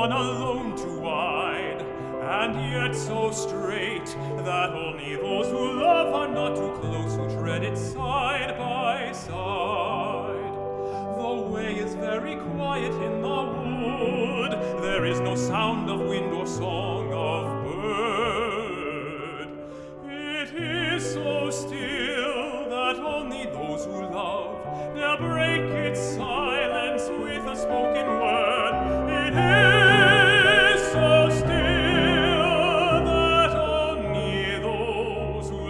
one alone too wide, and yet so straight that only those who love are not too close who tread it side by side. The way is very quiet in the wood, there is no sound of wind or song of bird. It is so still that only those who love dare break its silence with a spoken word. It is so still that only those who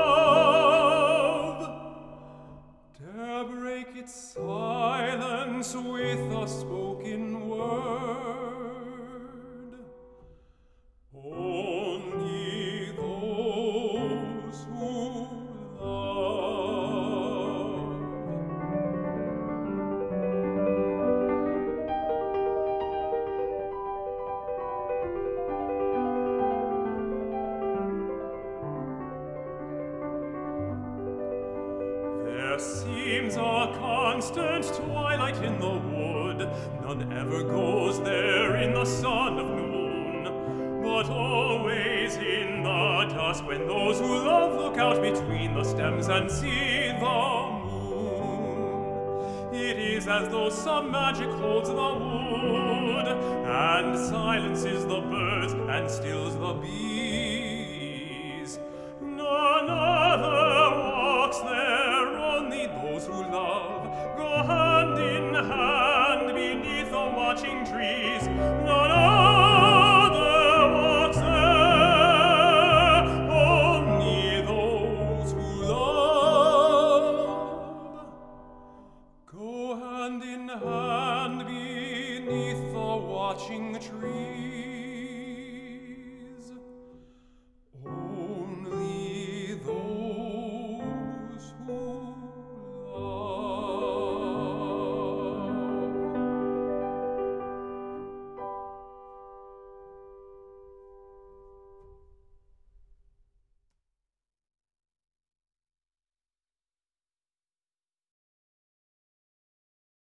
love dare break its silence with a spoken word. Only those who love. There seems a constant twilight in the wood, none ever goes there in the sun of noon, but always in the dusk when those who love look out between the stems and see the moon. It is as though some magic holds the wood, and silences the birds and stills the bees.